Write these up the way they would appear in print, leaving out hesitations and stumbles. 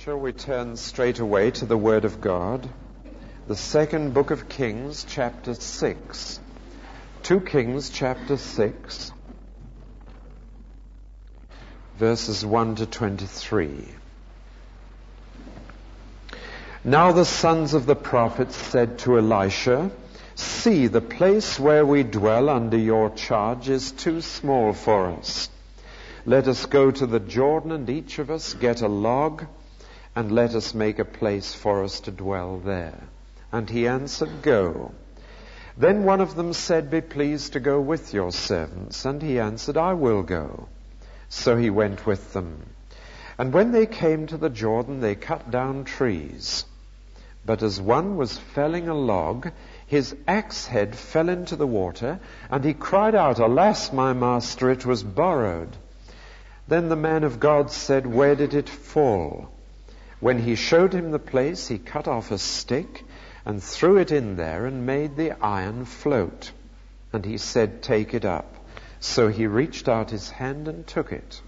Shall we turn straight away to the Word of God? The second book of Kings, chapter 6. 2 Kings, chapter 6, verses 1 to 23. Now the sons of the prophets said to Elisha, "See, the place where we dwell under your charge is too small for us. Let us go to the Jordan, and each of us get a log, and let us make a place for us to dwell there." And he answered, "Go." Then one of them said, "Be pleased to go with your servants." And he answered, "I will go." So he went with them. And when they came to the Jordan, they cut down trees. But as one was felling a log, his axe head fell into the water, and he cried out, "Alas, my master, it was borrowed." Then the man of God said, "Where did it fall?" When he showed him the place, he cut off a stick and threw it in there and made the iron float. And he said, "Take it up." So he reached out his hand and took it.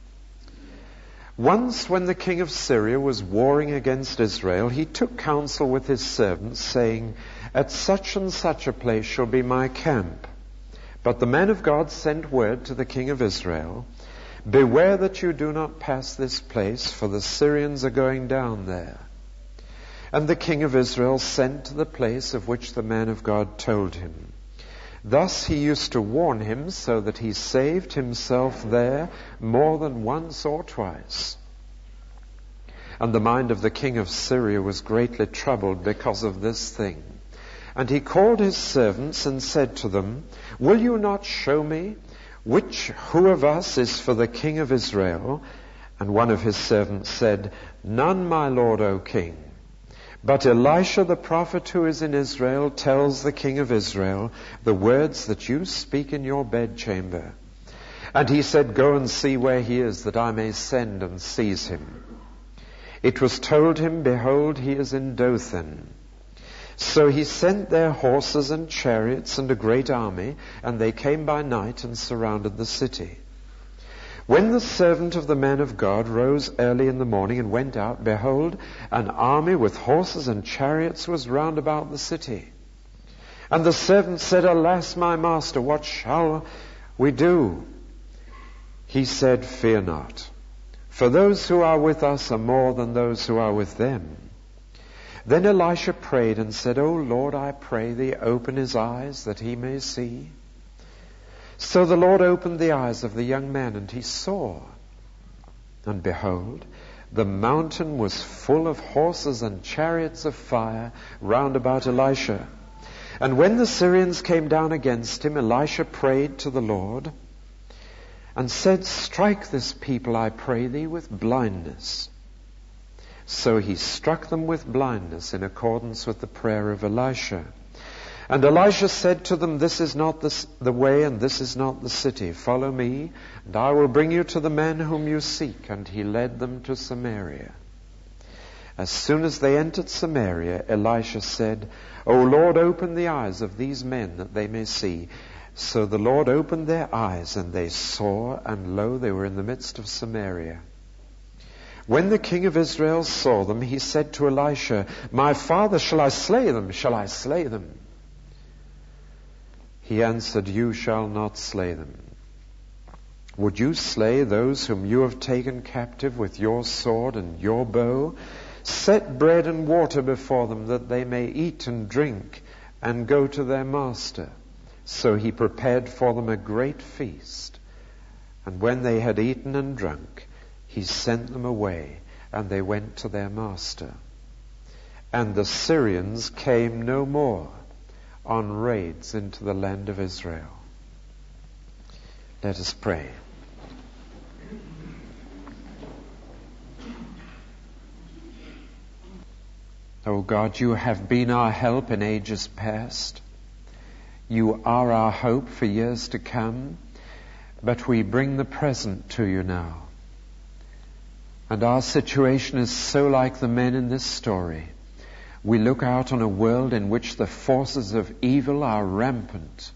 Once when the king of Syria was warring against Israel, he took counsel with his servants, saying, "At such and such a place shall be my camp." But the man of God sent word to the king of Israel, "Beware that you do not pass this place, for the Syrians are going down there." And the king of Israel sent to the place of which the man of God told him. Thus he used to warn him, so that he saved himself there more than once or twice. And the mind of the king of Syria was greatly troubled because of this thing. And he called his servants and said to them, "Will you not show me who of us is for the king of Israel?" And one of his servants said, "None, my lord, O king. But Elisha the prophet who is in Israel tells the king of Israel the words that you speak in your bedchamber." And he said, "Go and see where he is, that I may send and seize him." It was told him, "Behold, he is in Dothan." So he sent their horses and chariots and a great army, and they came by night and surrounded the city. When the servant of the man of God rose early in the morning and went out, behold, an army with horses and chariots was round about the city. And the servant said, "Alas, my master, what shall we do?" He said, "Fear not, for those who are with us are more than those who are with them." Then Elisha prayed and said, "O Lord, I pray thee, open his eyes that he may see." So the Lord opened the eyes of the young man, and he saw. And behold, the mountain was full of horses and chariots of fire round about Elisha. And when the Syrians came down against him, Elisha prayed to the Lord and said, "Strike this people, I pray thee, with blindness." So he struck them with blindness in accordance with the prayer of Elisha. And Elisha said to them, "This is not the way, and this is not the city. Follow me, and I will bring you to the man whom you seek." And he led them to Samaria. As soon as they entered Samaria, Elisha said, "O Lord, open the eyes of these men that they may see." So the Lord opened their eyes, and they saw, and lo, they were in the midst of Samaria. When the king of Israel saw them, he said to Elisha, "My father, shall I slay them? Shall I slay them?" He answered, "You shall not slay them. Would you slay those whom you have taken captive with your sword and your bow? Set bread and water before them, that they may eat and drink and go to their master." So he prepared for them a great feast. And when they had eaten and drunk, he sent them away, and they went to their master. And the Syrians came no more on raids into the land of Israel. Let us pray. O God, you have been our help in ages past. You are our hope for years to come, but we bring the present to you now. And our situation is so like the men in this story. We look out on a world in which the forces of evil are rampant.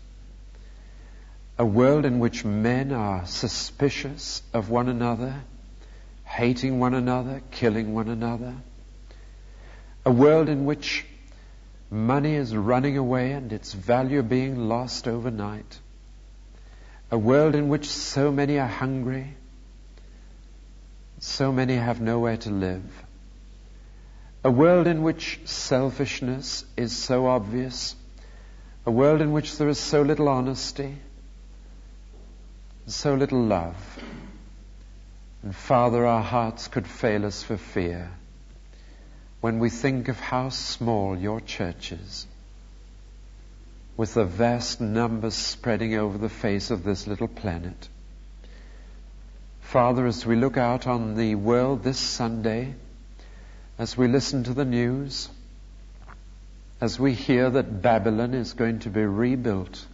A world in which men are suspicious of one another, hating one another, killing one another. A world in which money is running away and its value being lost overnight. A world in which so many are hungry, so many have nowhere to live. A world in which selfishness is so obvious. A world in which there is so little honesty, so little love. And Father, our hearts could fail us for fear when we think of how small your church is, with the vast numbers spreading over the face of this little planet. Father, as we look out on the world this Sunday, as we listen to the news, as we hear that Babylon is going to be rebuilt,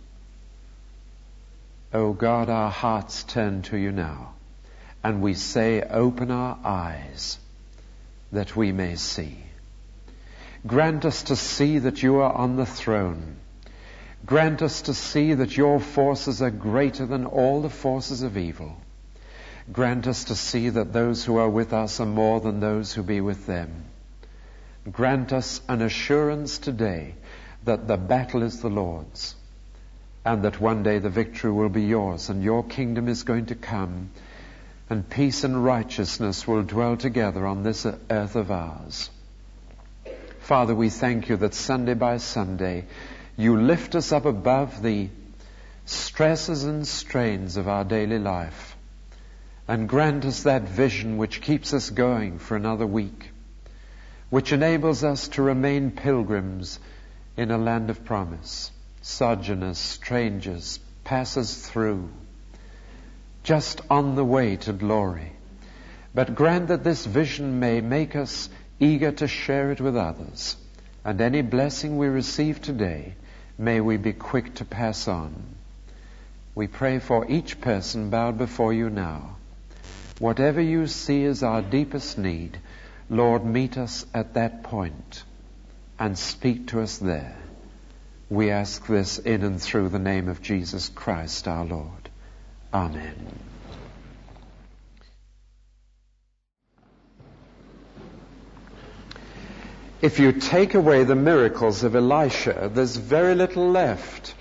oh God, our hearts turn to you now, and we say, open our eyes that we may see. Grant us to see that you are on the throne. Grant us to see that your forces are greater than all the forces of evil. Grant us to see that those who are with us are more than those who be with them. Grant us an assurance today that the battle is the Lord's, and that one day the victory will be yours, and your kingdom is going to come, and peace and righteousness will dwell together on this earth of ours. Father, we thank you that Sunday by Sunday you lift us up above the stresses and strains of our daily life, and grant us that vision which keeps us going for another week, which enables us to remain pilgrims in a land of promise, sojourners, strangers, passers through, just on the way to glory. But grant that this vision may make us eager to share it with others, and any blessing we receive today, may we be quick to pass on. We pray for each person bowed before you now. Whatever you see as our deepest need, Lord, meet us at that point and speak to us there. We ask this in and through the name of Jesus Christ our Lord. Amen. If you take away the miracles of Elisha, there's very little left.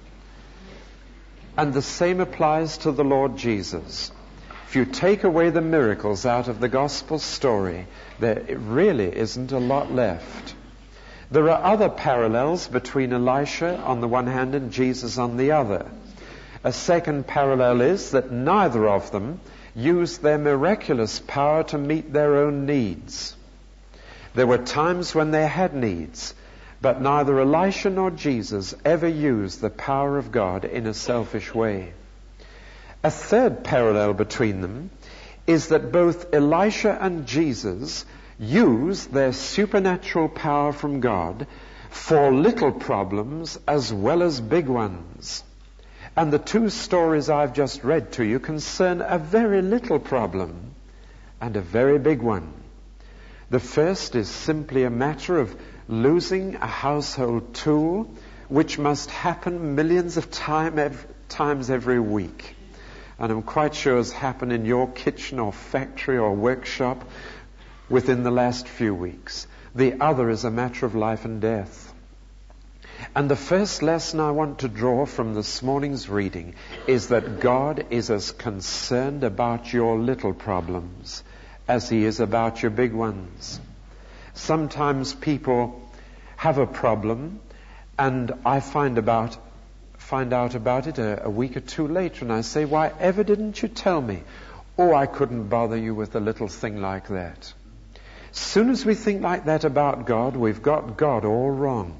And the same applies to the Lord Jesus. If you take away the miracles out of the gospel story, there really isn't a lot left. There are other parallels between Elisha on the one hand and Jesus on the other. A second parallel is that neither of them used their miraculous power to meet their own needs. There were times when they had needs, but neither Elisha nor Jesus ever used the power of God in a selfish way. A third parallel between them is that both Elisha and Jesus used their supernatural power from God for little problems as well as big ones. And the two stories I've just read to you concern a very little problem and a very big one. The first is simply a matter of losing a household tool, which must happen millions of times every week. And I'm quite sure has happened in your kitchen or factory or workshop within the last few weeks. The other is a matter of life and death. And the first lesson I want to draw from this morning's reading is that God is as concerned about your little problems as He is about your big ones. Sometimes people have a problem, and I find out about it a week or two later, and I say, why ever didn't you tell me? Oh, I couldn't bother you with a little thing like that. As soon as we think like that about God, we've got God all wrong.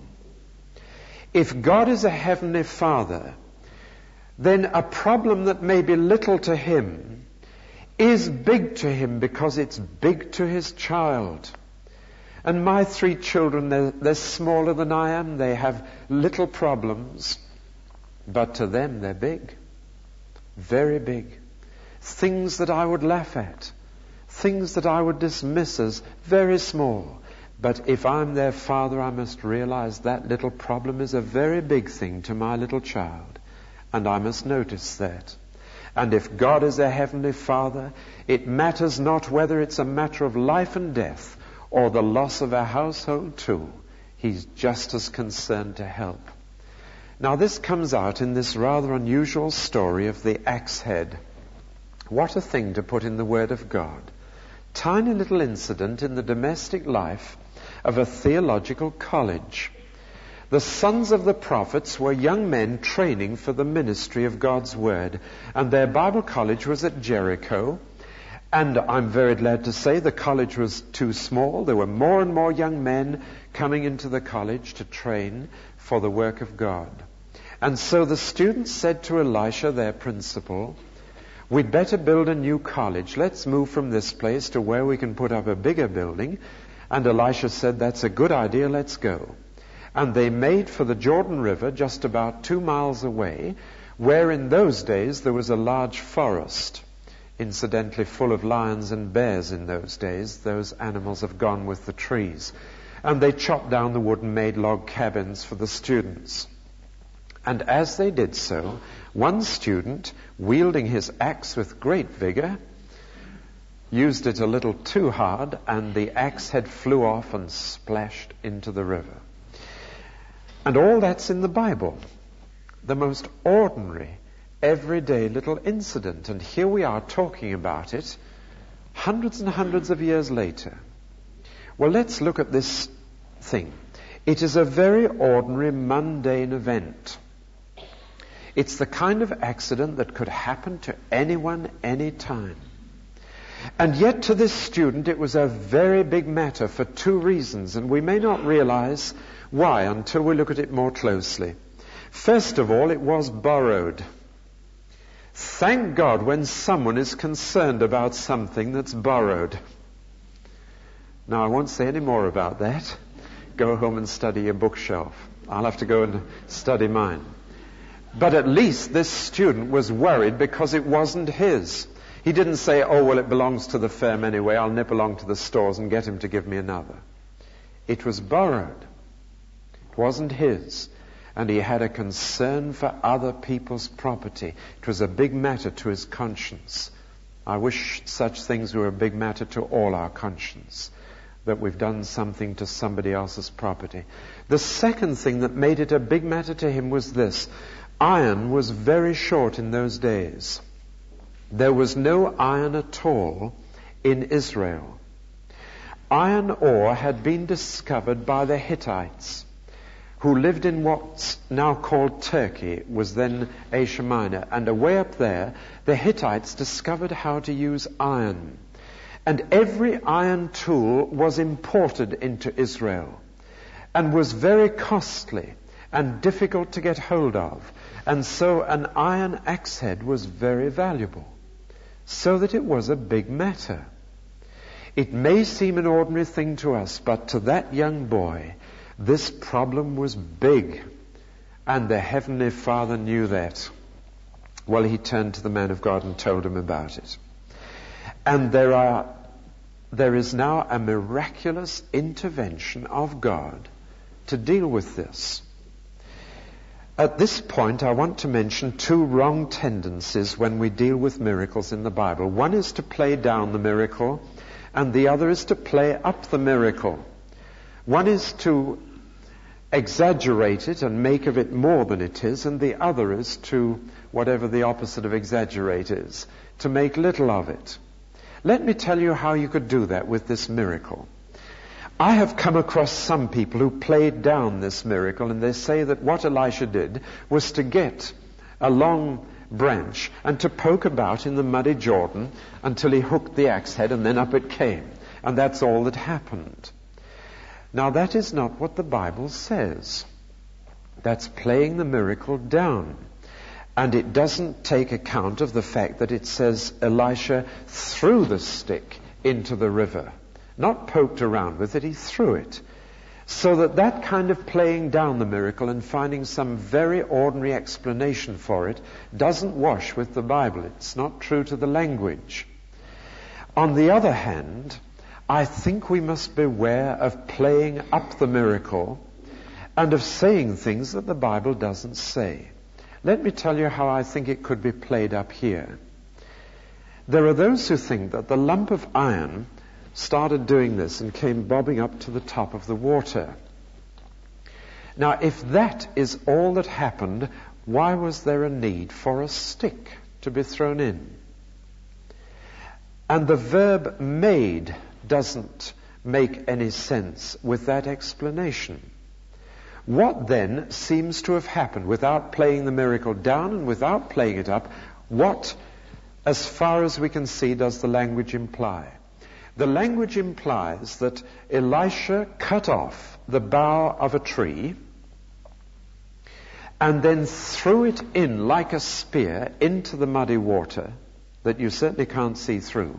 If God is a heavenly Father, then a problem that may be little to Him is big to Him because it's big to His child. And my 3 children, they're smaller than I am. They have little problems. But to them, they're big. Very big. Things that I would laugh at. Things that I would dismiss as very small. But if I'm their father, I must realize that little problem is a very big thing to my little child. And I must notice that. And if God is a heavenly Father, it matters not whether it's a matter of life and death or the loss of a household too. He's just as concerned to help. Now this comes out in this rather unusual story of the axe head. What a thing to put in the Word of God. Tiny little incident in the domestic life of a theological college. The sons of the prophets were young men training for the ministry of God's Word, and their Bible college was at Jericho. And I'm very glad to say the college was too small. There were more and more young men coming into the college to train for the work of God. And so the students said to Elisha, their principal, we'd better build a new college. Let's move from this place to where we can put up a bigger building. And Elisha said, that's a good idea, let's go. And they made for the Jordan River, just about 2 miles away, where in those days there was a large forest, incidentally full of lions and bears in those days. Those animals have gone with the trees. And they chopped down the wood and made log cabins for the students. And as they did so, one student, wielding his axe with great vigor, used it a little too hard, and the axe head flew off and splashed into the river. And all that's in the Bible. The most ordinary, everyday little incident. And here we are talking about it hundreds and hundreds of years later. Well, let's look at this thing. It is a very ordinary, mundane event. It's the kind of accident that could happen to anyone, any time. And yet to this student it was a very big matter for 2 reasons, and we may not realize why until we look at it more closely. First of all, it was borrowed. Thank God when someone is concerned about something that's borrowed. Now, I won't say any more about that. Go home and study your bookshelf. I'll have to go and study mine. But at least this student was worried because it wasn't his. He didn't say, oh, well, it belongs to the firm anyway. I'll nip along to the stores and get him to give me another. It was borrowed. It wasn't his. And he had a concern for other people's property. It was a big matter to his conscience. I wish such things were a big matter to all our conscience, that we've done something to somebody else's property. The second thing that made it a big matter to him was this. Iron was very short in those days. There was no iron at all in Israel. Iron ore had been discovered by the Hittites, who lived in what's now called Turkey. It was then Asia Minor. And away up there, the Hittites discovered how to use iron. And every iron tool was imported into Israel and was very costly and difficult to get hold of. And so an iron axe head was very valuable, so that it was a big matter. It may seem an ordinary thing to us, but to that young boy, this problem was big, and the Heavenly Father knew that. Well, he turned to the man of God and told him about it. And there is now a miraculous intervention of God to deal with this. At this point, I want to mention 2 wrong tendencies when we deal with miracles in the Bible. One is to play down the miracle, and the other is to play up the miracle. One is to exaggerate it and make of it more than it is, and the other is to, whatever the opposite of exaggerate is, to make little of it. Let me tell you how you could do that with this miracle. I have come across some people who played down this miracle, and they say that what Elisha did was to get a long branch and to poke about in the muddy Jordan until he hooked the axe head, and then up it came. And that's all that happened. Now, that is not what the Bible says. That's playing the miracle down. And it doesn't take account of the fact that it says Elisha threw the stick into the river. Not poked around with it, he threw it. So that kind of playing down the miracle and finding some very ordinary explanation for it doesn't wash with the Bible. It's not true to the language. On the other hand, I think we must beware of playing up the miracle and of saying things that the Bible doesn't say. Let me tell you how I think it could be played up here. There are those who think that the lump of iron started doing this and came bobbing up to the top of the water. Now, if that is all that happened, why was there a need for a stick to be thrown in? And the verb made doesn't make any sense with that explanation. What then seems to have happened, without playing the miracle down and without playing it up? What, as far as we can see, does the language imply? The language implies that Elisha cut off the bough of a tree and then threw it in like a spear into the muddy water that you certainly can't see through,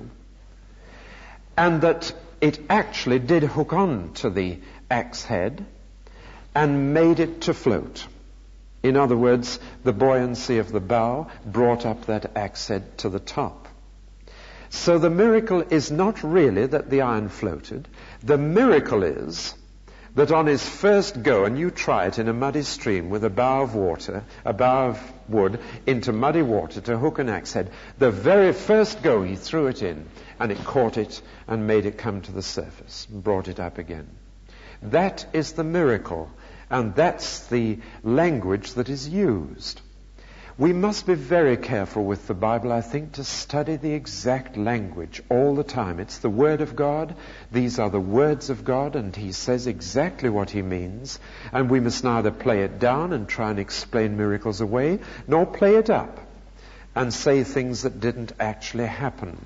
and that it actually did hook on to the axe head and made it to float. In other words, the buoyancy of the bough brought up that axe head to the top. So the miracle is not really that the iron floated. The miracle is that on his first go, and you try it in a muddy stream with a bough of water, a bough of wood, into muddy water to hook an axe head, the very first go he threw it in, and it caught it and made it come to the surface and brought it up again. That is the miracle, and that's the language that is used. We must be very careful with the Bible, I think, to study the exact language all the time. It's the Word of God. These are the words of God, and He says exactly what He means. And we must neither play it down and try and explain miracles away, nor play it up and say things that didn't actually happen.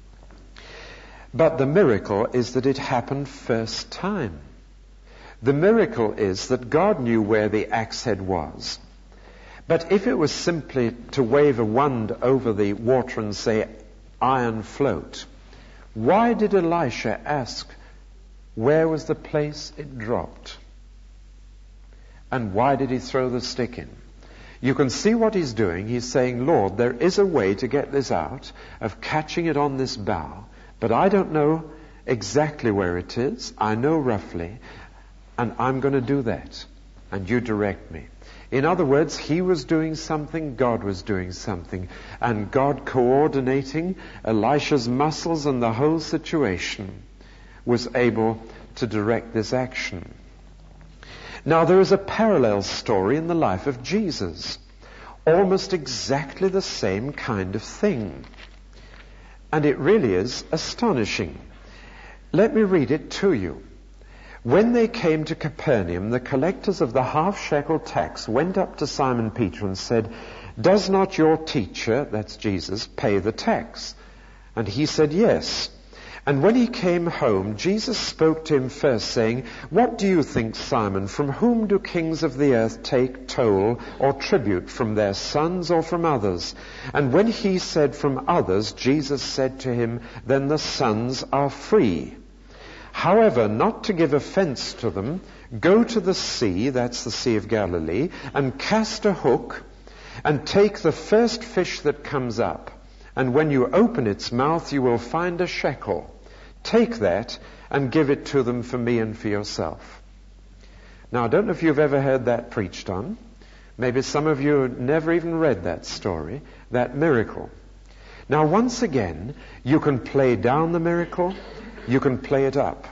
But the miracle is that it happened first time. The miracle is that God knew where the axe head was. But if it was simply to wave a wand over the water and say, iron float, why did Elisha ask where was the place it dropped? And why did he throw the stick in? You can see what he's doing. He's saying, Lord, there is a way to get this out, of catching it on this bough, but I don't know exactly where it is. I know roughly, and I'm going to do that, and you direct me. In other words, he was doing something, God was doing something, and God coordinating Elisha's muscles and the whole situation was able to direct this action. Now, there is a parallel story in the life of Jesus, almost exactly the same kind of thing, and it really is astonishing. Let me read it to you. When they came to Capernaum, the collectors of the half-shekel tax went up to Simon Peter and said, "Does not your teacher," that's Jesus, "pay the tax?" And he said, "Yes." And when he came home, Jesus spoke to him first, saying, "What do you think, Simon? From whom do kings of the earth take toll or tribute, from their sons or from others?" And when he said, "From others," Jesus said to him, "Then the sons are free. However, not to give offense to them, go to the sea," that's the Sea of Galilee, "and cast a hook, and take the first fish that comes up. And when you open its mouth, you will find a shekel. Take that and give it to them for me and for yourself." Now, I don't know if you've ever heard that preached on. Maybe some of you never even read that story, that miracle. Now, once again, you can play down the miracle, you can play it up.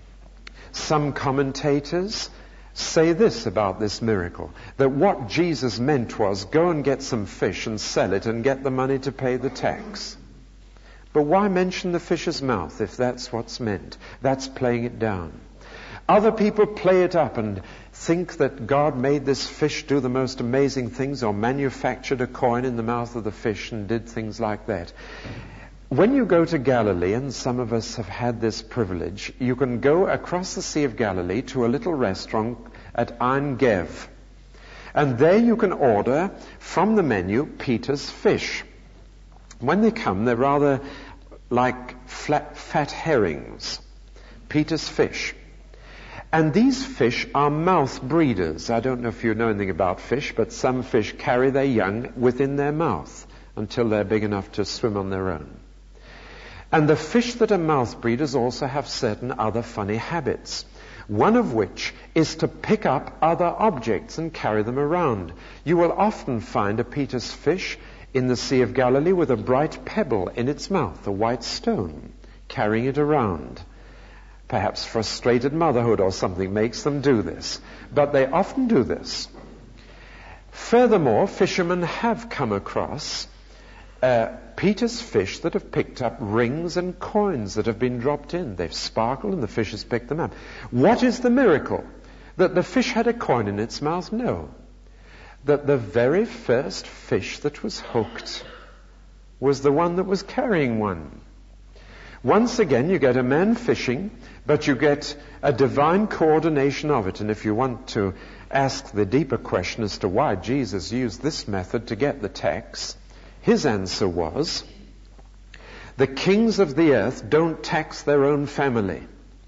Some commentators say this about this miracle, that what Jesus meant was, go and get some fish and sell it and get the money to pay the tax. But why mention the fish's mouth if that's what's meant? That's playing it down. Other people play it up and think that God made this fish do the most amazing things, or manufactured a coin in the mouth of the fish and did things like that. When you go to Galilee, and some of us have had this privilege, you can go across the Sea of Galilee to a little restaurant at Ein Gev. And there you can order from the menu Peter's fish. When they come, they're rather like fat herrings. Peter's fish. And these fish are mouth breeders. I don't know if you know anything about fish, but some fish carry their young within their mouth until they're big enough to swim on their own. And the fish that are mouth breeders also have certain other funny habits. one of which is to pick up other objects and carry them around. You will often find a Peter's fish in the Sea of Galilee with a bright pebble in its mouth, a white stone, carrying it around. Perhaps frustrated motherhood or something makes them do this, but they often do this. Furthermore, fishermen have come across Peter's fish that have picked up rings and coins that have been dropped in. They've sparkled and the fish has picked them up. What is the miracle? That the fish had a coin in its mouth? No. That the very first fish that was hooked was the one that was carrying one. Once again, you get a man fishing, but you get a divine coordination of it. And if you want to ask the deeper question as to why Jesus used this method to get the tax, his answer was, the kings of the earth don't tax their own family.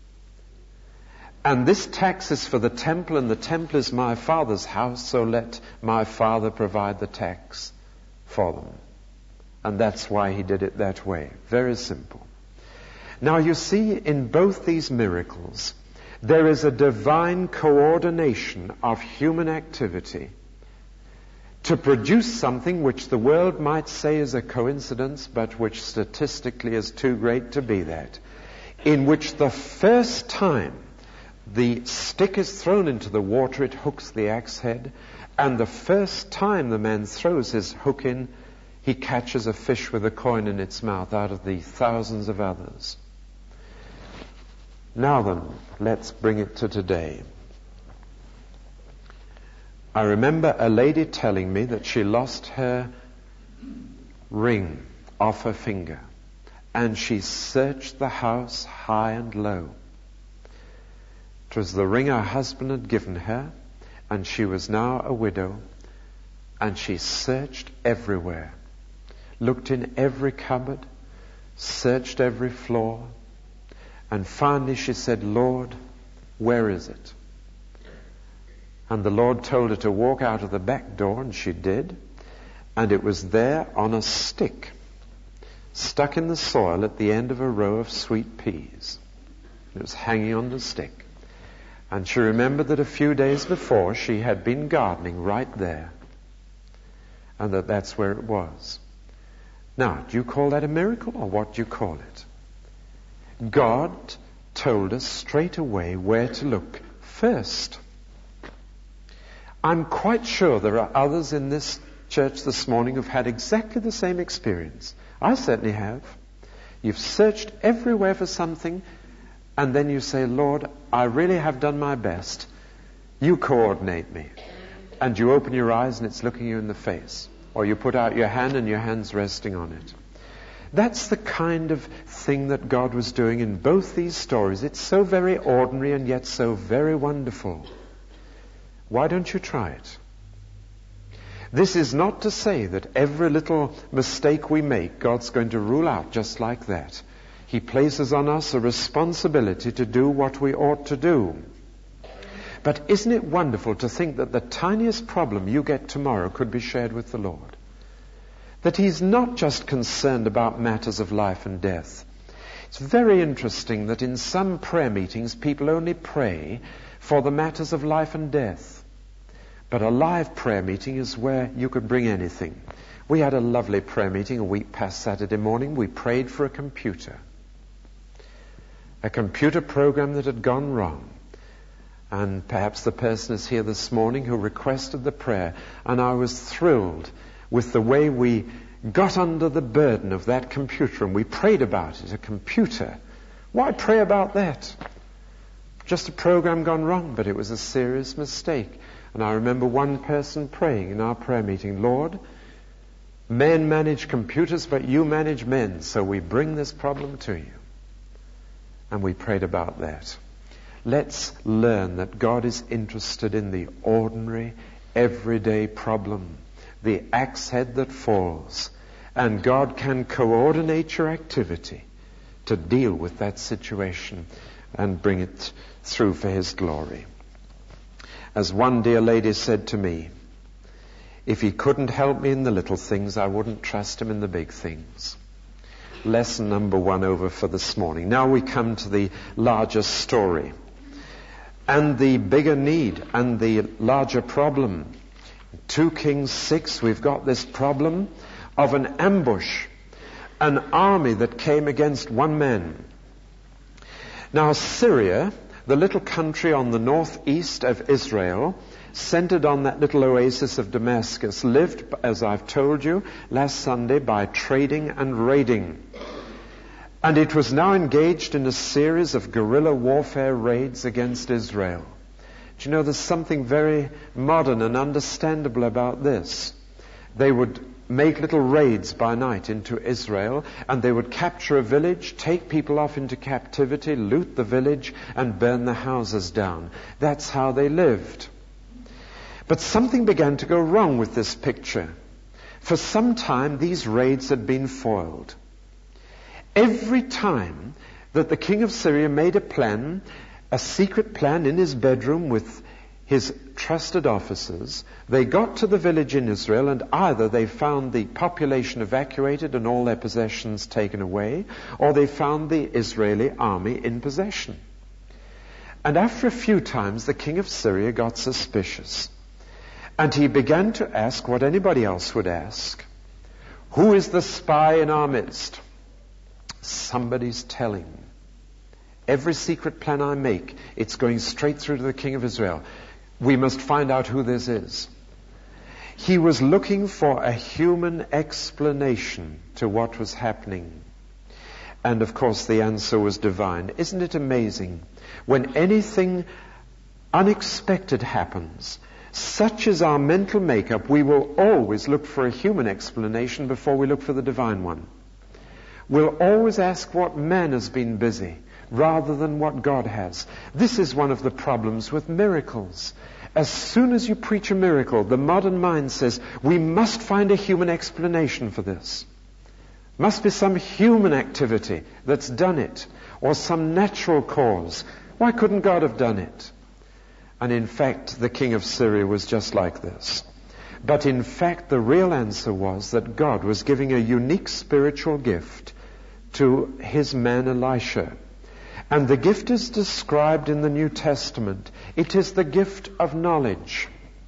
And this tax is for the temple, and the temple is my Father's house, so let my Father provide the tax for them. And that's why he did it that way. Very simple. Now you see, in both these miracles, there is a divine coordination of human activity to produce something which the world might say is a coincidence, but which statistically is too great to be that, in which the first time the stick is thrown into the water, it hooks the axe head, and the first time the man throws his hook in, he catches a fish with a coin in its mouth out of the thousands of others. Now then, let's bring it to today. I remember a lady telling me that she lost her ring off her finger, and she searched the house high and low. It was the ring her husband had given her, and she was now a widow, and she searched everywhere, looked in every cupboard, searched every floor, and finally she said, Lord, where is it? And the Lord told her to walk out of the back door, and she did. And it was there on a stick, stuck in the soil at the end of a row of sweet peas. It was hanging on the stick. And she remembered that a few days before she had been gardening right there, and that's where it was. Now, do you call that a miracle, or what do you call it? God told us straight away where to look first. I'm quite sure there are others in this church this morning who've had exactly the same experience. I certainly have. You've searched everywhere for something, and then you say, Lord, I really have done my best. You coordinate me. And you open your eyes and it's looking you in the face. Or you put out your hand and your hand's resting on it. That's the kind of thing that God was doing in both these stories. It's so very ordinary and yet so very wonderful. Why don't you try it? This is not to say that every little mistake we make, God's going to rule out just like that. He places on us a responsibility to do what we ought to do. But isn't it wonderful to think that the tiniest problem you get tomorrow could be shared with the Lord? That He's not just concerned about matters of life and death. It's very interesting that in some prayer meetings people only pray for the matters of life and death. But a live prayer meeting is where you could bring anything. We had a lovely prayer meeting a week past Saturday morning. We prayed for a computer program that had gone wrong. And perhaps the person is here this morning who requested the prayer. And I was thrilled with the way we got under the burden of that computer and we prayed about it. A computer. Why pray about that? Just a program gone wrong, but it was a serious mistake. And I remember one person praying in our prayer meeting, Lord, men manage computers, but you manage men, so we bring this problem to you. And we prayed about that. Let's learn that God is interested in the ordinary, everyday problem, the axe head that falls, and God can coordinate your activity to deal with that situation and bring it through for His glory. As one dear lady said to me, if He couldn't help me in the little things, I wouldn't trust Him in the big things. Lesson number 1 over for this morning. Now we come to the larger story. and the bigger need and the larger problem. 2 Kings 6, we've got this problem of an ambush, an army that came against one man. Now Syria, the little country on the northeast of Israel, centered on that little oasis of Damascus, lived, as I've told you last Sunday, by trading and raiding. And it was now engaged in a series of guerrilla warfare raids against Israel. Do you know, there's something very modern and understandable about this. They would make little raids by night into Israel, and they would capture a village, take people off into captivity, loot the village, and burn the houses down. That's how they lived. But something began to go wrong with this picture. For some time, these raids had been foiled. Every time that the king of Syria made a plan, a secret plan in his bedroom with his trusted officers, they got to the village in Israel, and either they found the population evacuated and all their possessions taken away, or they found the Israeli army in possession. And after a few times, the king of Syria got suspicious. And he began to ask what anybody else would ask. Who is the spy in our midst? Somebody's telling. Every secret plan I make, it's going straight through to the king of Israel. We must find out who this is. He was looking for a human explanation to what was happening. And of course the answer was divine. Isn't it amazing? When anything unexpected happens, such is our mental makeup, we will always look for a human explanation before we look for the divine one. We'll always ask what man has been busy rather than what God has. This is one of the problems with miracles. As soon as you preach a miracle, the modern mind says, we must find a human explanation for this. Must be some human activity that's done it, or some natural cause. Why couldn't God have done it? And in fact, the king of Syria was just like this. But in fact, the real answer was that God was giving a unique spiritual gift to his man Elisha. And the gift is described in the New Testament. It is the gift of knowledge.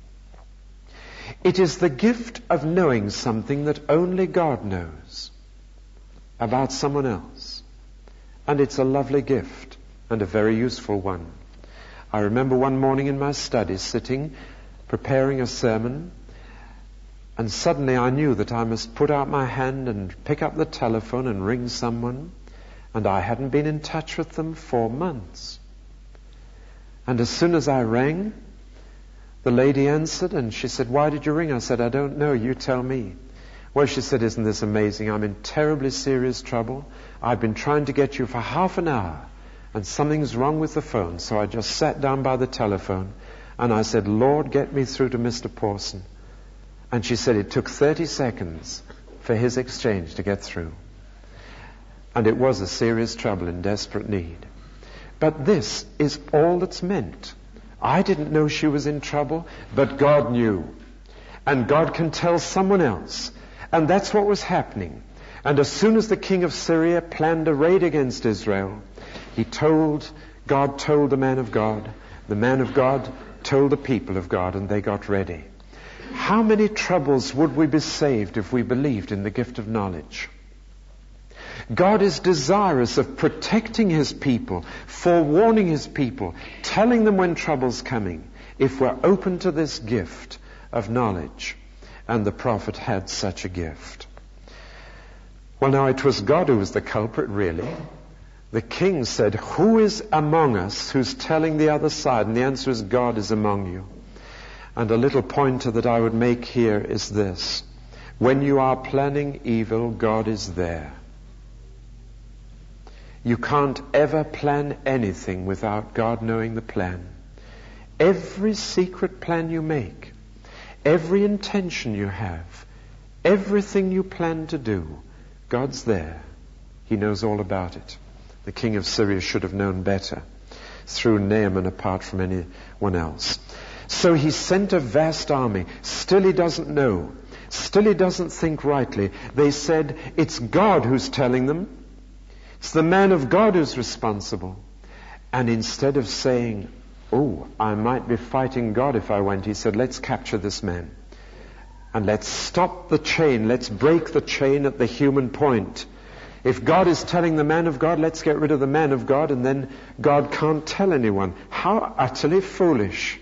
It is the gift of knowing something that only God knows about someone else. And it's a lovely gift and a very useful one. I remember one morning in my study sitting, preparing a sermon, and suddenly I knew that I must put out my hand and pick up the telephone and ring someone, and I hadn't been in touch with them for months. And as soon as I rang, the lady answered, and she said, "Why did you ring?" I said, "I don't know, you tell me." Well, she said, "Isn't this amazing? I'm in terribly serious trouble. I've been trying to get you for half an hour, and something's wrong with the phone." So I just sat down by the telephone and I said, "Lord, get me through to Mr. Pawson." And she said it took 30 seconds for his exchange to get through. And it was a serious trouble in desperate need. But this is all that's meant. I didn't know she was in trouble, but God knew. And God can tell someone else. And that's what was happening. And as soon as the king of Syria planned a raid against Israel, God told the man of God told the people of God, and they got ready. How many troubles would we be saved if we believed in the gift of knowledge? God is desirous of protecting his people, forewarning his people, telling them when trouble's coming, if we're open to this gift of knowledge. And the prophet had such a gift. Well, now it was God who was the culprit, really. The king said, "Who is among us who's telling the other side?" And the answer is, God is among you. And a little pointer that I would make here is this. When you are planning evil, God is there. You can't ever plan anything without God knowing the plan. Every secret plan you make, every intention you have, everything you plan to do, God's there. He knows all about it. The king of Syria should have known better through Naaman apart from anyone else. So he sent a vast army. Still he doesn't know. Still he doesn't think rightly. They said, it's God who's telling them. It's the man of God who's responsible. And instead of saying, oh, I might be fighting God if I went. He said, let's capture this man. And let's stop the chain. Let's break the chain at the human point. If God is telling the man of God, let's get rid of the man of God, and then God can't tell anyone. How utterly foolish.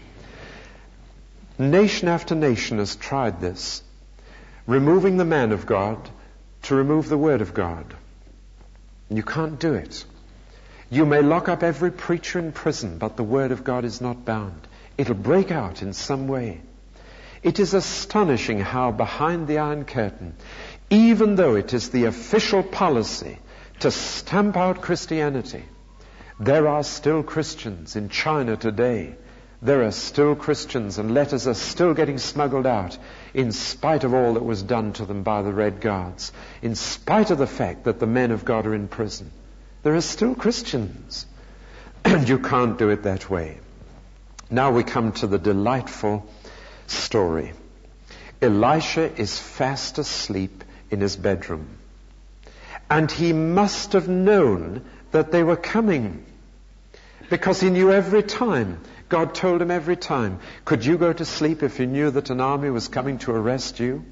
Nation after nation has tried this. Removing the man of God to remove the word of God. You can't do it. You may lock up every preacher in prison, but the word of God is not bound. It'll break out in some way. It is astonishing how behind the Iron Curtain, even though it is the official policy to stamp out Christianity, there are still Christians in China today. There are still Christians, and letters are still getting smuggled out in spite of all that was done to them by the Red Guards, in spite of the fact that the men of God are in prison. There are still Christians. And you can't do it that way. Now we come to the delightful story. Elisha is fast asleep in his bedroom. And he must have known that they were coming, because he knew every time. God told him every time. Could you go to sleep if you knew that an army was coming to arrest you?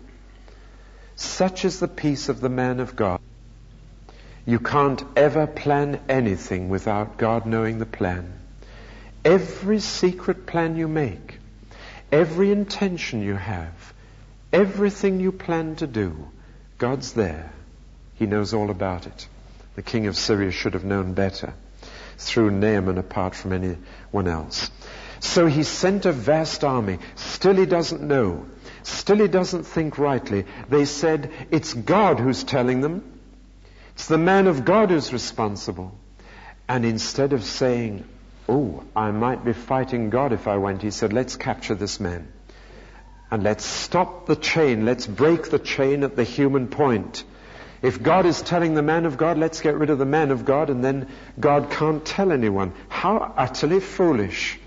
Such is the peace of the man of God. You can't ever plan anything without God knowing the plan. Every secret plan you make, every intention you have, everything you plan to do, God's there. He knows all about it. The king of Syria should have known better through Naaman apart from anyone else. So he sent a vast army. Still he doesn't know. Still he doesn't think rightly. They said, it's God who's telling them. It's the man of God who's responsible. And instead of saying, oh, I might be fighting God if I went, he said, let's capture this man. And let's stop the chain. Let's break the chain at the human point. If God is telling the man of God, let's get rid of the man of God, and then God can't tell anyone. How utterly foolish.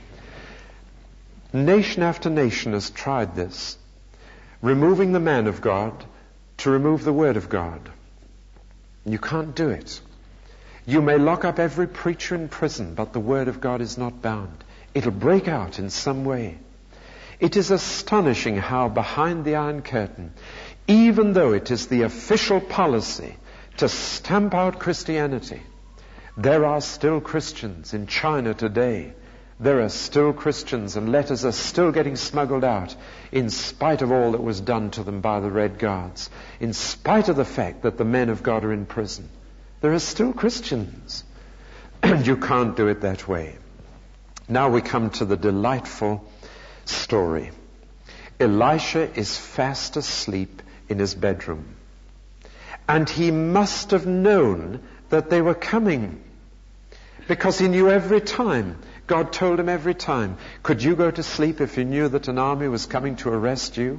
Nation after nation has tried this. Removing the man of God to remove the word of God. You can't do it. You may lock up every preacher in prison, but the word of God is not bound. It'll break out in some way. It is astonishing how behind the Iron Curtain, even though it is the official policy to stamp out Christianity, there are still Christians in China today. There are still Christians, and letters are still getting smuggled out in spite of all that was done to them by the Red Guards, in spite of the fact that the men of God are in prison. There are still Christians. And you can't do it that way. Now we come to the delightful story. Elisha is fast asleep in his bedroom. And he must have known that they were coming, because he knew every time. God told him every time. Could you go to sleep if you knew that an army was coming to arrest you?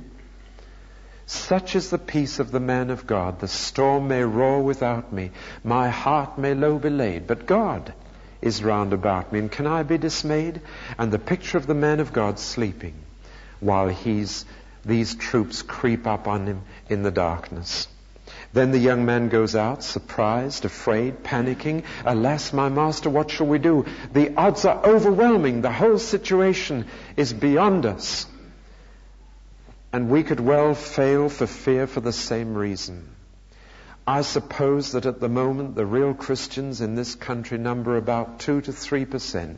Such is the peace of the man of God. The storm may roar without me. My heart may low be laid. But God is round about me. And can I be dismayed? And the picture of the man of God sleeping while these troops creep up on him in the darkness. Then the young man goes out, surprised, afraid, panicking. Alas, my master, what shall we do? The odds are overwhelming. The whole situation is beyond us. And we could well fail for fear for the same reason. I suppose that at the moment the real Christians in this country number about 2 to 3%.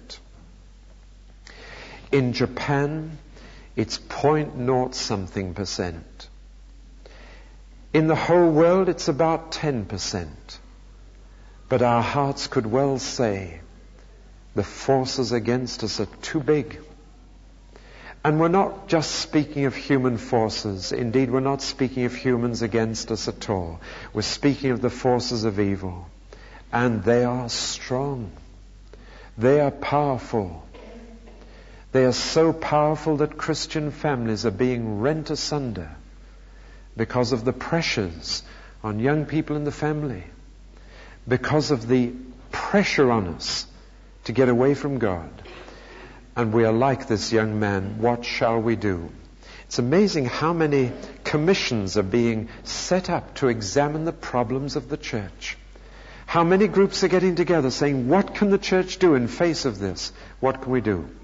In Japan, it's 0.0 something percent. In the whole world, it's about 10%. But our hearts could well say, the forces against us are too big. And we're not just speaking of human forces. Indeed, we're not speaking of humans against us at all. We're speaking of the forces of evil. And they are strong. They are powerful. They are so powerful that Christian families are being rent asunder because of the pressures on young people in the family, because of the pressure on us to get away from God. And we are like this young man. What shall we do? It's amazing how many commissions are being set up to examine the problems of the church. How many groups are getting together saying, what can the church do in face of this? What can we do?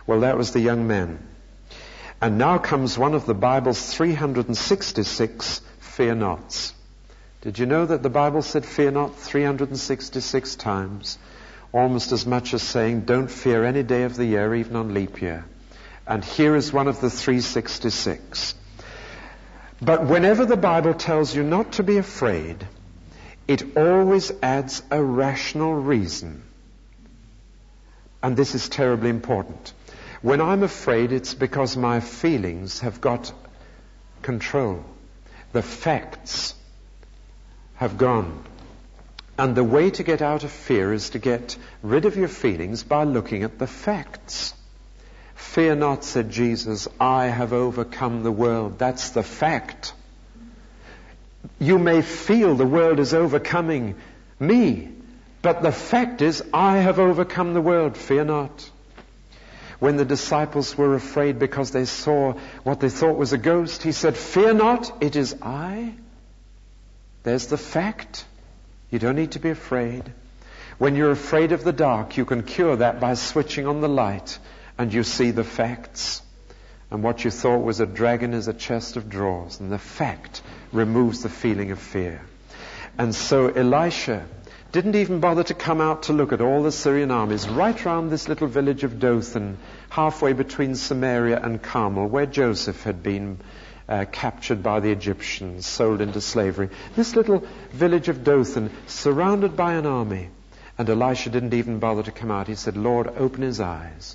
Well, that was the young men. And now comes one of the Bible's 366 fear nots. Did you know that the Bible said fear not 366 times? Almost as much as saying don't fear any day of the year, even on leap year. And here is one of the 366. But whenever the Bible tells you not to be afraid, it always adds a rational reason. And this is terribly important. When I'm afraid, it's because my feelings have got control. The facts have gone. And the way to get out of fear is to get rid of your feelings by looking at the facts. Fear not, said Jesus, I have overcome the world. That's the fact. You may feel the world is overcoming me, but the fact is I have overcome the world. Fear not. When the disciples were afraid because they saw what they thought was a ghost, he said, fear not, it is I. There's the fact. You don't need to be afraid. When you're afraid of the dark, you can cure that by switching on the light and you see the facts. And what you thought was a dragon is a chest of drawers. And the fact removes the feeling of fear. And so Elisha didn't even bother to come out to look at all the Syrian armies right round this little village of Dothan, halfway between Samaria and Carmel, where Joseph had been captured by the Egyptians, sold into slavery. This little village of Dothan, surrounded by an army. And Elisha didn't even bother to come out. He said, Lord, open his eyes.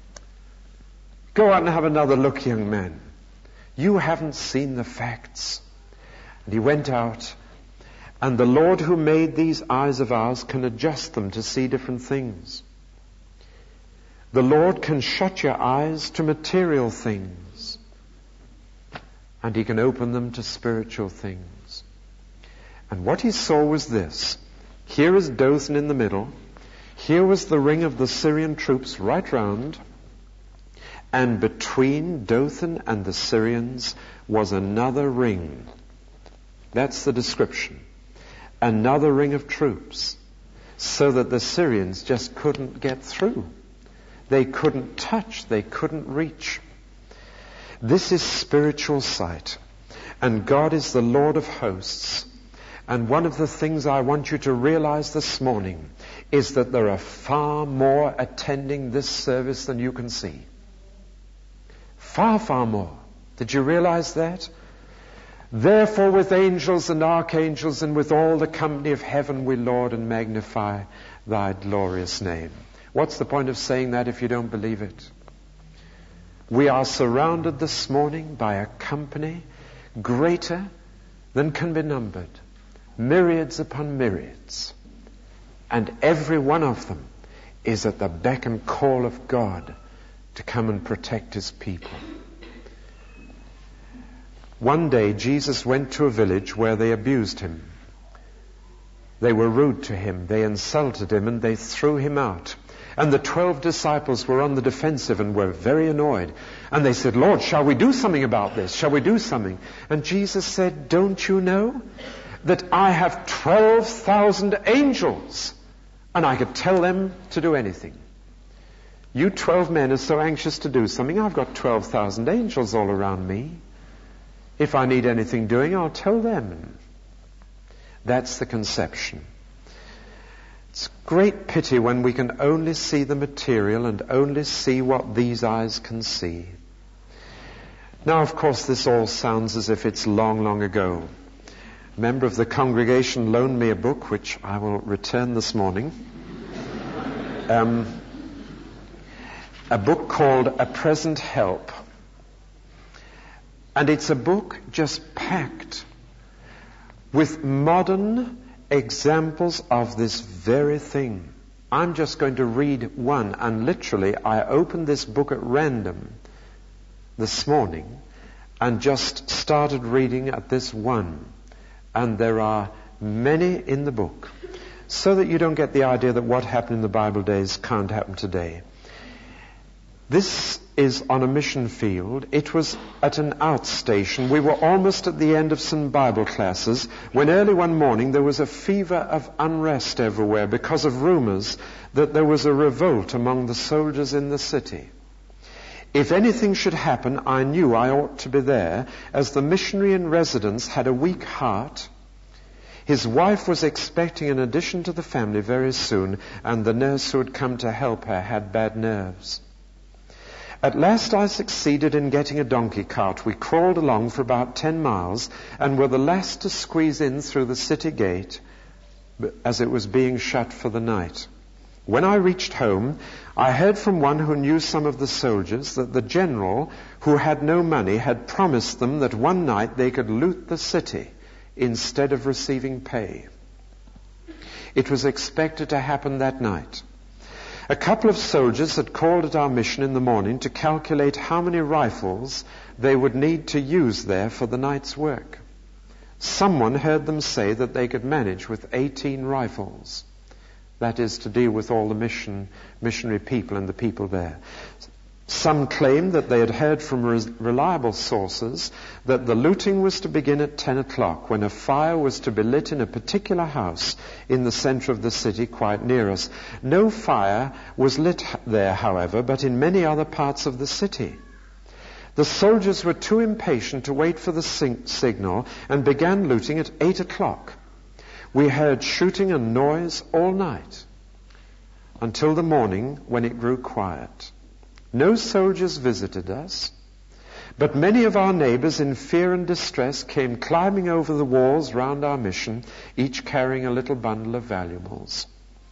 Go out and have another look, young man. You haven't seen the facts. And he went out. And the Lord who made these eyes of ours can adjust them to see different things. The Lord can shut your eyes to material things. And he can open them to spiritual things. And what he saw was this. Here is Dothan in the middle. Here was the ring of the Syrian troops right round. And between Dothan and the Syrians was another ring. That's the description. Another ring of troops. So that the Syrians just couldn't get through. They couldn't touch. They couldn't reach. This is spiritual sight. And God is the Lord of hosts. And one of the things I want you to realize this morning is that there are far more attending this service than you can see. Far, far more. Did you realize that? Therefore with angels and archangels and with all the company of heaven we laud and magnify thy glorious name. What's the point of saying that if you don't believe it? We are surrounded this morning by a company greater than can be numbered. Myriads upon myriads. And every one of them is at the beck and call of God to come and protect his people. One day Jesus went to a village where they abused him. They were rude to him. They insulted him and they threw him out. And the 12 disciples were on the defensive and were very annoyed. And they said, Lord, shall we do something about this? Shall we do something? And Jesus said, don't you know that I have 12,000 angels and I could tell them to do anything? You 12 men are so anxious to do something. I've got 12,000 angels all around me. If I need anything doing, I'll tell them. That's the conception. It's great pity when we can only see the material and only see what these eyes can see. Now, of course, this all sounds as if it's long, long ago. A member of the congregation loaned me a book, which I will return this morning. A book called A Present Help. And it's a book just packed with modern examples of this very thing. I'm just going to read one, and literally I opened this book at random this morning and just started reading at this one. And there are many in the book, so that you don't get the idea that what happened in the Bible days can't happen today. This is on a mission field. It was at an outstation. We were almost at the end of some Bible classes when early one morning there was a fever of unrest everywhere because of rumors that there was a revolt among the soldiers in the city. If anything should happen, I knew I ought to be there, as the missionary in residence had a weak heart. His wife was expecting an addition to the family very soon, and the nurse who had come to help her had bad nerves. At last I succeeded in getting a donkey cart. We crawled along for about 10 miles and were the last to squeeze in through the city gate as it was being shut for the night. When I reached home, I heard from one who knew some of the soldiers that the general, who had no money, had promised them that one night they could loot the city instead of receiving pay. It was expected to happen that night. A couple of soldiers had called at our mission in the morning to calculate how many rifles they would need to use there for the night's work. Someone heard them say that they could manage with 18 rifles. That is to deal with all the missionary people and the people there. Some claimed that they had heard from reliable sources that the looting was to begin at 10 o'clock, when a fire was to be lit in a particular house in the center of the city quite near us. No fire was lit there, however, but in many other parts of the city. The soldiers were too impatient to wait for the signal and began looting at 8 o'clock. We heard shooting and noise all night until the morning, when it grew quiet. No soldiers visited us, but many of our neighbors in fear and distress came climbing over the walls round our mission, each carrying a little bundle of valuables.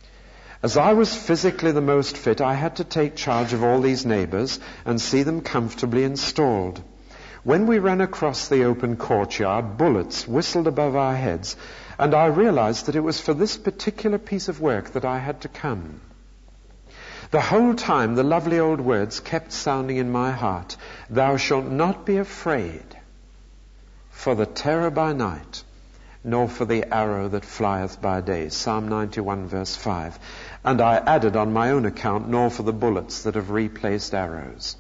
As I was physically the most fit, I had to take charge of all these neighbors and see them comfortably installed. When we ran across the open courtyard, bullets whistled above our heads, and I realized that it was for this particular piece of work that I had to come. The whole time the lovely old words kept sounding in my heart, "Thou shalt not be afraid for the terror by night, nor for the arrow that flieth by day." Psalm 91 verse 5. And I added on my own account, "nor for the bullets that have replaced arrows."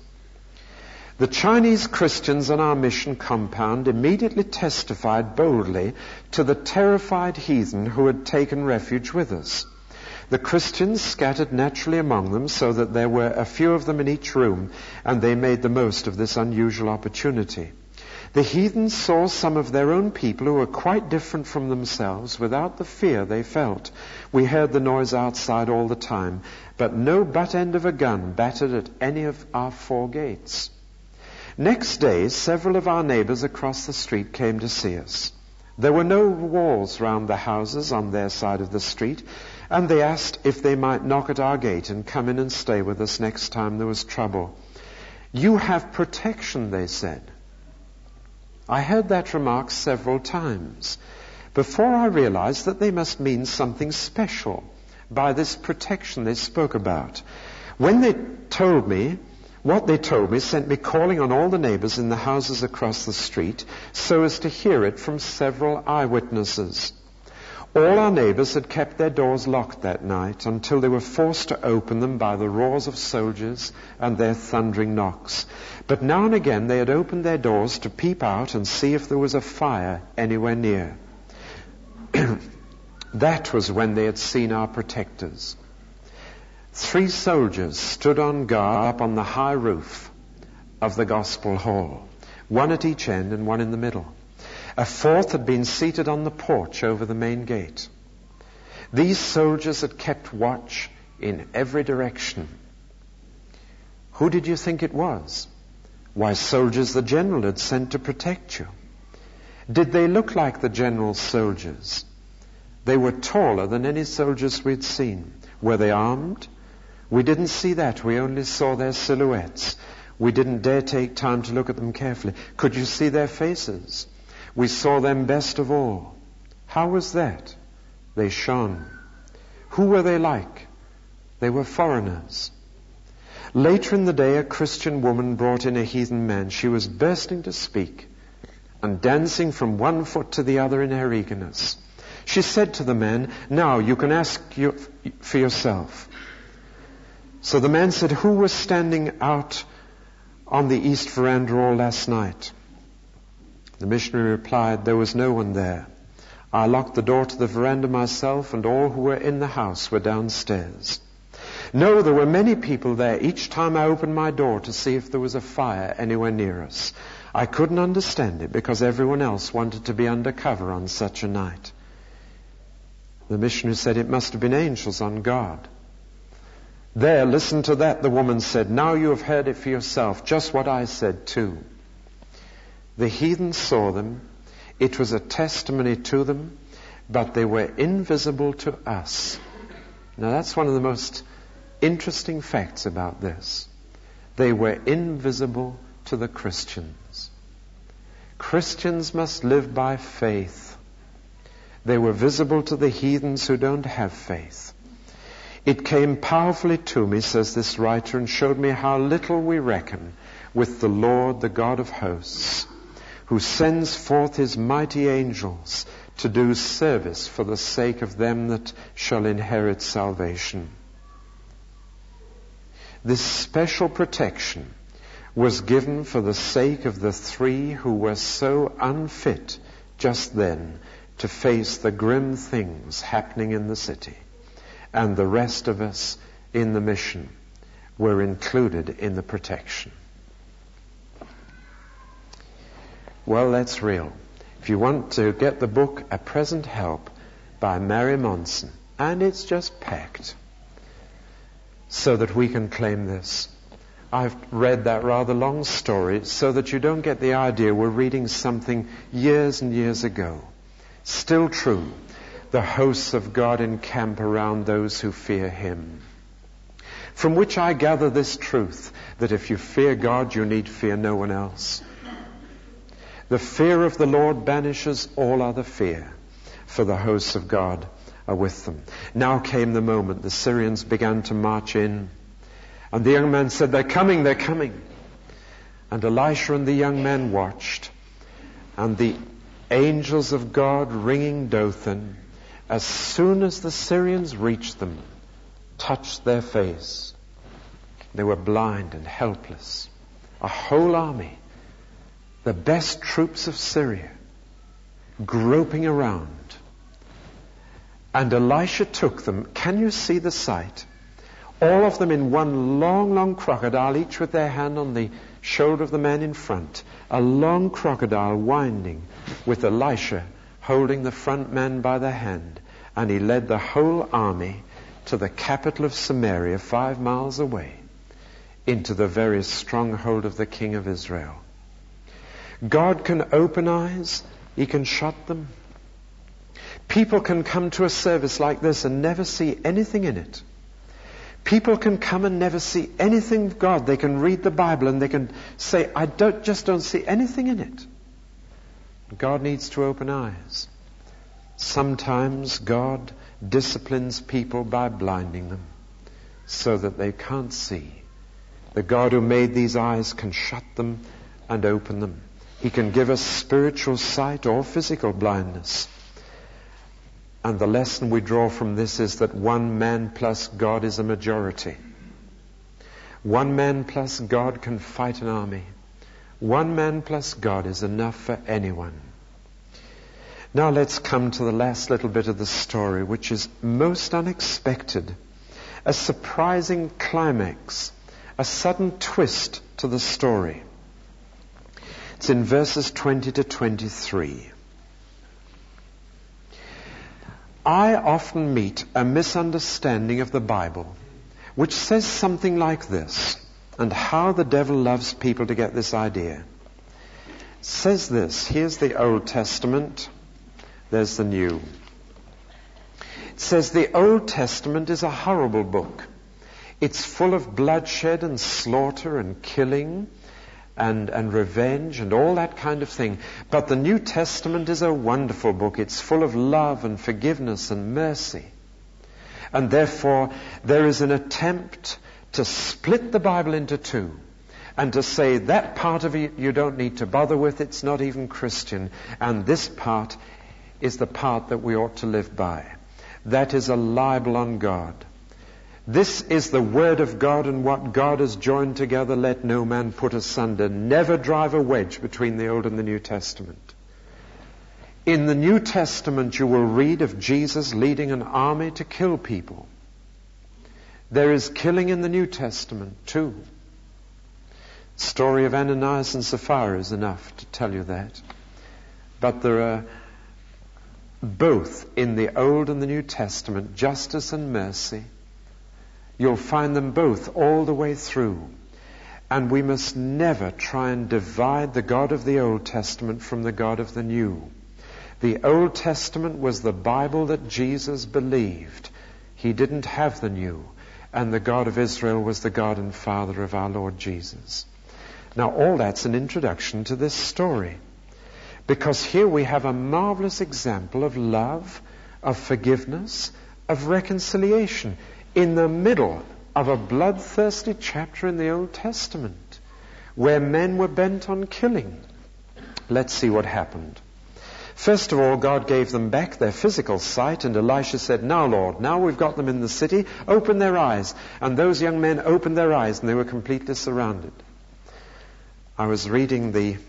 The Chinese Christians on our mission compound immediately testified boldly to the terrified heathen who had taken refuge with us. The Christians scattered naturally among them, so that there were a few of them in each room, and they made the most of this unusual opportunity. The heathens saw some of their own people who were quite different from themselves without the fear they felt. We heard the noise outside all the time, but no butt end of a gun battered at any of our 4 gates. Next day, several of our neighbors across the street came to see us. There were no walls round the houses on their side of the street, and they asked if they might knock at our gate and come in and stay with us next time there was trouble. "You have protection," they said. I heard that remark several times before I realized that they must mean something special by this protection they spoke about. When they told me, what they told me sent me calling on all the neighbors in the houses across the street so as to hear it from several eyewitnesses. All our neighbors had kept their doors locked that night until they were forced to open them by the roars of soldiers and their thundering knocks. But now and again they had opened their doors to peep out and see if there was a fire anywhere near. That was when they had seen our protectors. 3 soldiers stood on guard up on the high roof of the Gospel Hall, one at each end and one in the middle. A 4th had been seated on the porch over the main gate. These soldiers had kept watch in every direction. Who did you think it was? Why, soldiers the general had sent to protect you. Did they look like the general's soldiers? They were taller than any soldiers we'd seen. Were they armed? We didn't see that. We only saw their silhouettes. We didn't dare take time to look at them carefully. Could you see their faces? We saw them best of all. How was that? They shone. Who were they like? They were foreigners. Later in the day, a Christian woman brought in a heathen man. She was bursting to speak and dancing from one foot to the other in her eagerness. She said to the man, "Now you can ask for yourself." So the man said, "Who was standing out on the east veranda all last night?" The missionary replied, "There was no one there. I locked the door to the veranda myself, and all who were in the house were downstairs." No, there were many people there each time I opened my door to see if there was a fire anywhere near us. I couldn't understand it because everyone else wanted to be under cover on such a night. The missionary said it must have been angels on guard. There, listen to that, the woman said. Now you have heard it for yourself, just what I said too. The heathen saw them. It was a testimony to them, but they were invisible to us. Now that's one of the most interesting facts about this. They were invisible to the Christians. Christians must live by faith. They were visible to the heathens who don't have faith. It came powerfully to me, says this writer, and showed me how little we reckon with the Lord, the God of hosts, who sends forth his mighty angels to do service for the sake of them that shall inherit salvation. This special protection was given for the sake of the three who were so unfit just then to face the grim things happening in the city. And the rest of us in the mission were included in the protection. Well, that's real. If you want to get the book A Present Help by Mary Monson, and it's just packed so that we can claim this. I've read that rather long story so that you don't get the idea we're reading something years and years ago. Still true. The hosts of God encamp around those who fear him. From which I gather this truth, that if you fear God, you need fear no one else. The fear of the Lord banishes all other fear, for the hosts of God are with them. Now came the moment. The Syrians began to march in, and the young man said, they're coming, they're coming. And Elisha and the young man watched, and the angels of God ringing Dothan, as soon as the Syrians reached them, touched their face. They were blind and helpless. A whole army, the best troops of Syria, groping around. And Elisha took them. Can you see the sight? All of them in one long, long crocodile, each with their hand on the shoulder of the man in front. A long crocodile winding, with Elisha holding the front man by the hand. And he led the whole army to the capital of Samaria, 5 miles away, into the very stronghold of the king of Israel. God can open eyes, he can shut them. People can come to a service like this and never see anything in it. People can come and never see anything of God. They can read the Bible and they can say, I just don't see anything in it. God needs to open eyes. Sometimes God disciplines people by blinding them so that they can't see. The God who made these eyes can shut them and open them. He can give us spiritual sight or physical blindness. And the lesson we draw from this is that one man plus God is a majority. One man plus God can fight an army. One man plus God is enough for anyone. Now let's come to the last little bit of the story, which is most unexpected. A surprising climax, a sudden twist to the story. It's in verses 20 to 23. I often meet a misunderstanding of the Bible, which says something like this, and how the devil loves people to get this idea. It says this, here's the Old Testament, there's the New. It says the Old Testament is a horrible book. It's full of bloodshed and slaughter and killing and revenge and all that kind of thing. But the New Testament is a wonderful book. It's full of love and forgiveness and mercy. And therefore, there is an attempt to split the Bible into two and to say that part of it you don't need to bother with, it's not even Christian, and this part is the part that we ought to live by. That is a libel on God. This is the Word of God, and what God has joined together, let no man put asunder. Never drive a wedge between the Old and the New Testament. In the New Testament, you will read of Jesus leading an army to kill people. There is killing in the New Testament too. Story of Ananias and Sapphira is enough to tell you that. But there are both in the Old and the New Testament, justice and mercy. You'll find them both all the way through. And we must never try and divide the God of the Old Testament from the God of the New. The Old Testament was the Bible that Jesus believed. He didn't have the New. And the God of Israel was the God and Father of our Lord Jesus. Now, all that's an introduction to this story. Because here we have a marvelous example of love, of forgiveness, of reconciliation in the middle of a bloodthirsty chapter in the Old Testament where men were bent on killing. Let's see what happened. First of all, God gave them back their physical sight, and Elisha said, "Now, Lord, now we've got them in the city, open their eyes." And those young men opened their eyes, and they were completely surrounded. I was reading the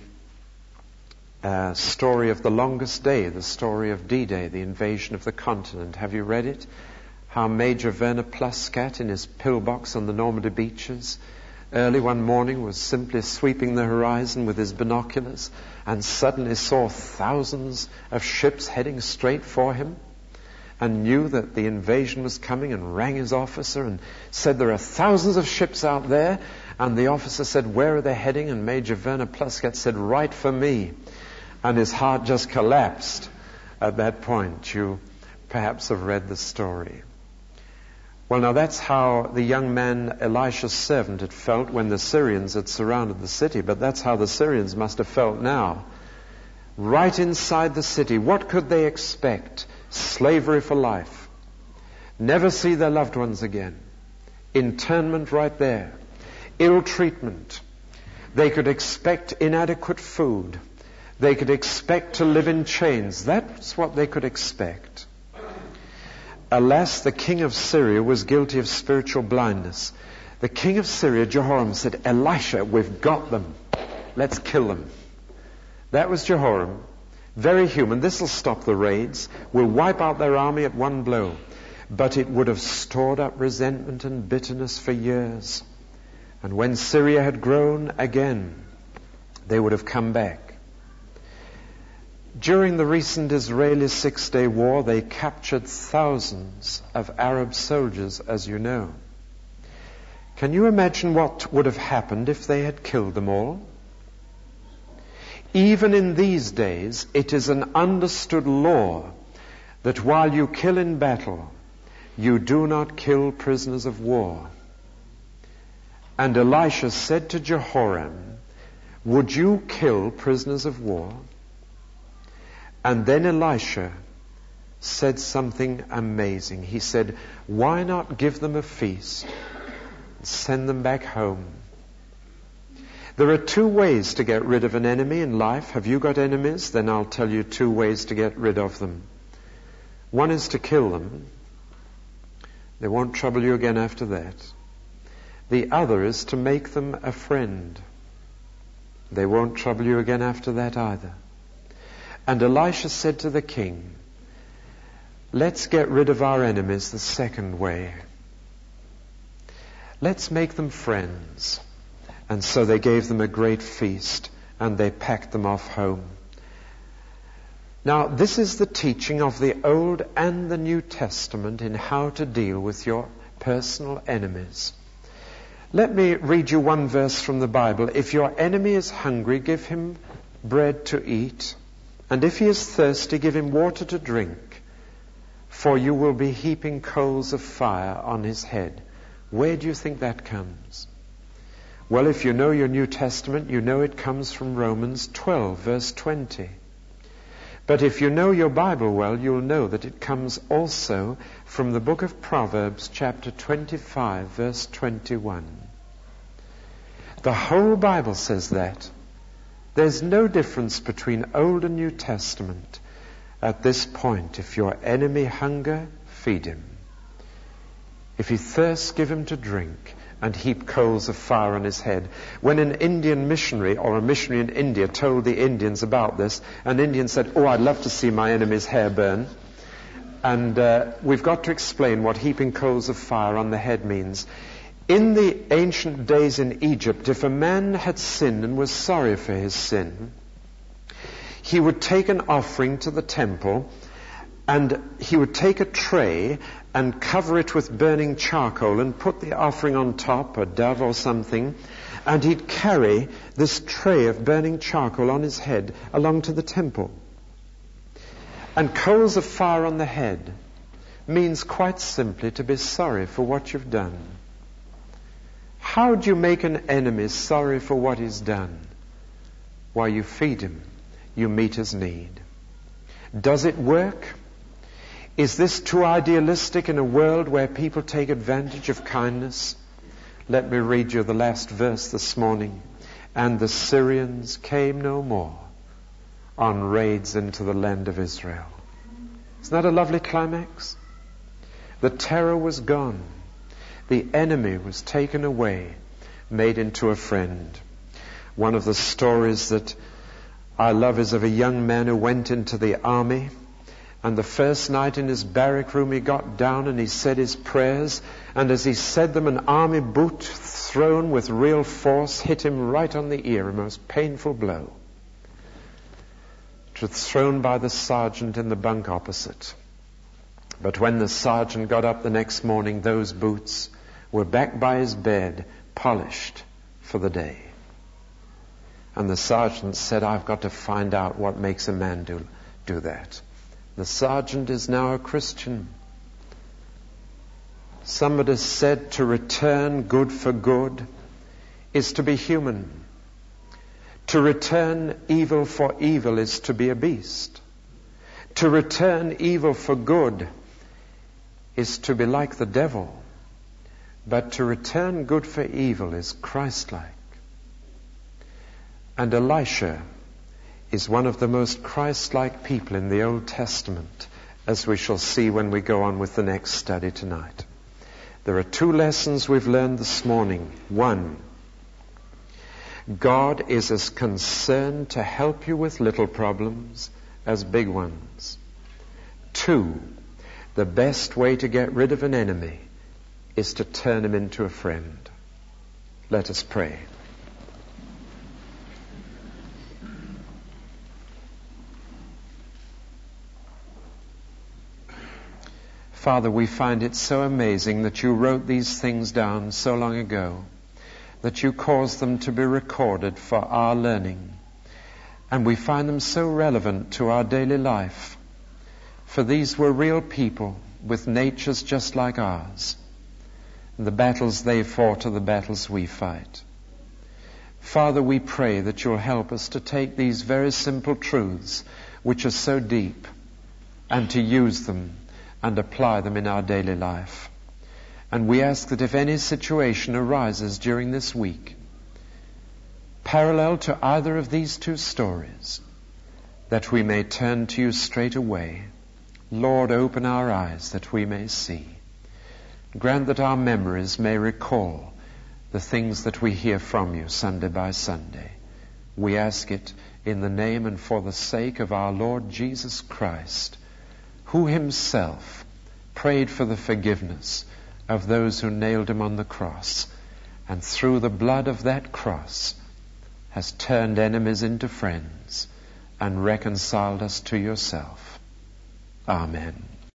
story of the longest day, the story of D-Day, the invasion of the continent. Have you read it? How Major Werner Plaskat in his pillbox on the Normandy beaches early one morning was simply sweeping the horizon with his binoculars and suddenly saw thousands of ships heading straight for him and knew that the invasion was coming and rang his officer and said, "There are thousands of ships out there." And the officer said, "Where are they heading?" And Major Werner Plaskat said, "Right for me." And his heart just collapsed at that point. You perhaps have read the story. Well, now that's how the young man, Elisha's servant, had felt when the Syrians had surrounded the city. But that's how the Syrians must have felt now. Right inside the city, what could they expect? Slavery for life. Never see their loved ones again. Internment right there. Ill treatment. They could expect inadequate food. They could expect to live in chains. That's what they could expect. Alas, the king of Syria was guilty of spiritual blindness. The king of Syria, Jehoram, said, "Elisha, we've got them. Let's kill them." That was Jehoram. Very human. This will stop the raids. We'll wipe out their army at one blow. But it would have stored up resentment and bitterness for years. And when Syria had grown again, they would have come back. During the recent Israeli Six-Day War, they captured thousands of Arab soldiers, as you know. Can you imagine what would have happened if they had killed them all? Even in these days, it is an understood law that while you kill in battle, you do not kill prisoners of war. And Elisha said to Jehoram, "Would you kill prisoners of war?" And then Elisha said something amazing. He said, "Why not give them a feast and send them back home?" There are two ways to get rid of an enemy in life. Have you got enemies? Then I'll tell you two ways to get rid of them. One is to kill them. They won't trouble you again after that. The other is to make them a friend. They won't trouble you again after that either. And Elisha said to the king, "Let's get rid of our enemies the second way. Let's make them friends." And so they gave them a great feast and they packed them off home. Now, this is the teaching of the Old and the New Testament in how to deal with your personal enemies. Let me read you one verse from the Bible. "If your enemy is hungry, give him bread to eat. And if he is thirsty, give him water to drink. For you will be heaping coals of fire on his head." Where do you think that comes? Well, if you know your New Testament, you know it comes from Romans 12, verse 20. But if you know your Bible well, you'll know that it comes also from the book of Proverbs, chapter 25, verse 21. The whole Bible says that. There's no difference between Old and New Testament at this point. If your enemy hunger, feed him. If he thirsts, give him to drink, and heap coals of fire on his head. When an Indian missionary or a missionary in India told the Indians about this, an Indian said, "Oh, I'd love to see my enemy's hair burn." And we've got to explain what heaping coals of fire on the head means. In the ancient days in Egypt, if a man had sinned and was sorry for his sin, he would take an offering to the temple, and he would take a tray and cover it with burning charcoal and put the offering on top, a dove or something, and he'd carry this tray of burning charcoal on his head along to the temple. And coals of fire on the head means quite simply to be sorry for what you've done. How do you make an enemy sorry for what he's done? Why, you feed him. You meet his need. Does it work? Is this too idealistic in a world where people take advantage of kindness? Let me read you the last verse this morning. And the Syrians came no more on raids into the land of Israel. Isn't that a lovely climax? The terror was gone. The enemy was taken away, made into a friend. One of the stories that I love is of a young man who went into the army, and the first night in his barrack room he got down and he said his prayers, and as he said them, an army boot thrown with real force hit him right on the ear, a most painful blow. It was thrown by the sergeant in the bunk opposite. But when the sergeant got up the next morning, those boots were back by his bed, polished for the day. And the sergeant said, I've got to find out what makes a man do that. The sergeant is now a Christian. Somebody said to return good for good is to be human. To return evil for evil is to be a beast. To return evil for good is to be like the devil. But to return good for evil is Christ-like. And Elisha is one of the most Christ-like people in the Old Testament, as we shall see when we go on with the next study tonight. There are two lessons we've learned this morning. One, God is as concerned to help you with little problems as big ones. Two, the best way to get rid of an enemy is to turn him into a friend. Let us pray. Father, we find it so amazing that you wrote these things down so long ago, that you caused them to be recorded for our learning. And we find them so relevant to our daily life. For these were real people with natures just like ours. And the battles they fought are the battles we fight. Father, we pray that you'll help us to take these very simple truths, which are so deep, and to use them and apply them in our daily life. And we ask that if any situation arises during this week, parallel to either of these two stories, that we may turn to you straight away. Lord, open our eyes that we may see. Grant that our memories may recall the things that we hear from you Sunday by Sunday. We ask it in the name and for the sake of our Lord Jesus Christ, who himself prayed for the forgiveness of those who nailed him on the cross, and through the blood of that cross has turned enemies into friends and reconciled us to yourself. Amen.